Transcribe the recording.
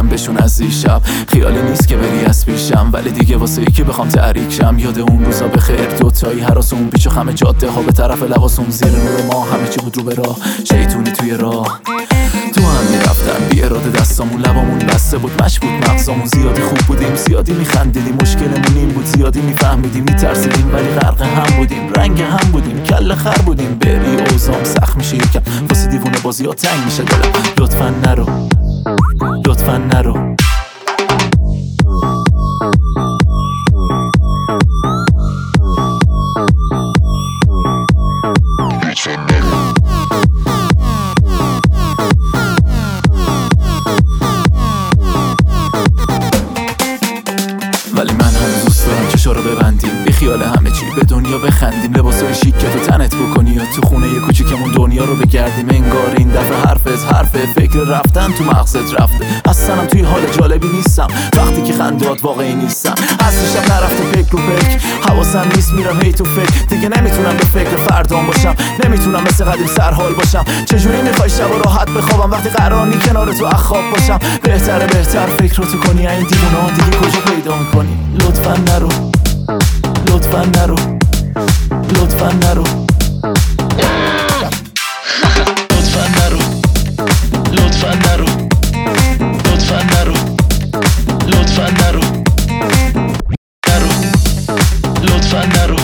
میگم بهشون از دیشب خیالی نیست که بری از پیشم، ولی دیگه واسه ای که بخوام تحریک شم. یاد اون روزا به خیر دوتایی هراس اون پیچ و خم جاده ها به طرف لباسون زیر نور ما همه چی بود رو به راه شیطونی توی راه. تو هم میرفتم بی اراده دستامون لبامون بسته بود مش بود مغزامون. زیادی خوب بودیم زیادی میخندیدیم، مشکلمون این بود زیادی میفهمیدیم میترسیدیم، ولی غرق هم بودیم رنگ هم بودیم کله خر بودیم. بری اوزام سخت میشه یکم واسه دیوونه بازی ها تنگ میشه دلم. لطفا نرو لطفا نرو ولی من هم دوست دارم چشا رو ببندیم بی خیال همه چی به دنیا بخندیم، لباسای شیک که تو تنت بکنی یا تو خونه یه کوچیکمون دنیا رو بگردیم. انگار این دفعه حرفت فکر رفتن تو مغزت رفته. اصلا توی حال جالبی نیستم وقتی که خندات واقعی نیستم. اصلشم نرفته فکر رو فکر حواسم نیست میرم هی تو فکر. دیگه نمیتونم به فکر فردام باشم، نمیتونم مثل قدیم سرحال باشم. چجوری میخوای شب راحت بخوابم وقتی قرار نی کنار تو اخواب باشم؟ بهتر فکر رو تو کنی این دیوونه دیگه کجا پیدا میکنی؟ لطفا نرو لطفا نرو لطفا نرو لطفا نرو لطفا نرو لطفا نرو لطفا نرو لطفا نرو